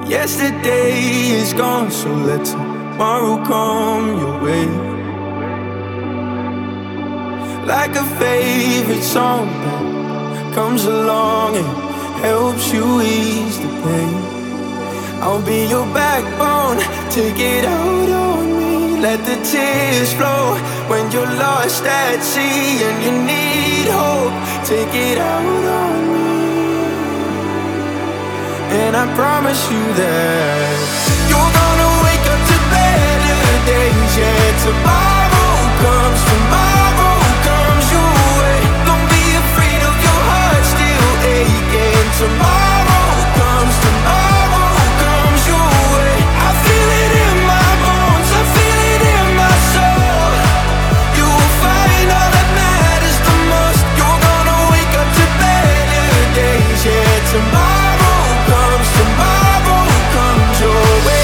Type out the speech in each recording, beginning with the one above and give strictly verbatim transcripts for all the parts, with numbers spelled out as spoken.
Yesterday is gone, so let tomorrow come your way. Like a favorite song that comes along and helps you ease the pain. I'll be your backbone, take it out on me. Let the tears flow when you're lost at sea and you need hope. Take it out on me. And I promise you that you're gonna wake up to better days. Yeah, tomorrow comes, tomorrow comes your way. Don't be afraid of your heart still aching. Tomorrow comes, tomorrow comes your way. I feel it in my bones, I feel it in my soul. You will find all that matters the most. You're gonna wake up to better days. Yeah, tomorrow comes, tomorrow comes your way.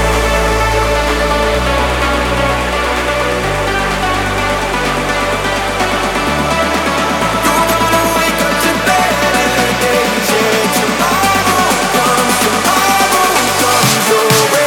You're gonna wake up to better days. Yeah, tomorrow comes, tomorrow comes your way.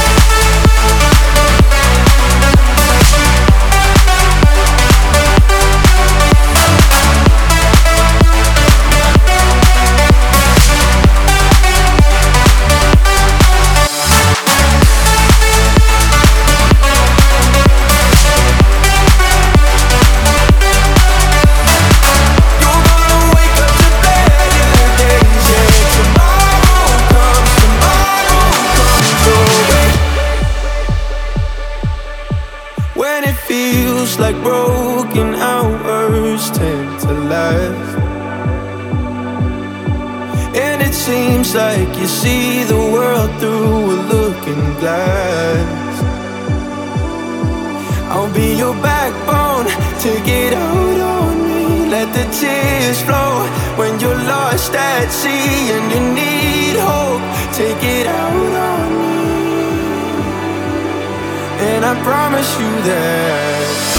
When it feels like broken hours tend to last, and it seems like you see the world through a looking glass, I'll be your backbone, take it out on me. Let the tears flow when you're lost at sea and you need hope. Take it out on me. And I promise you that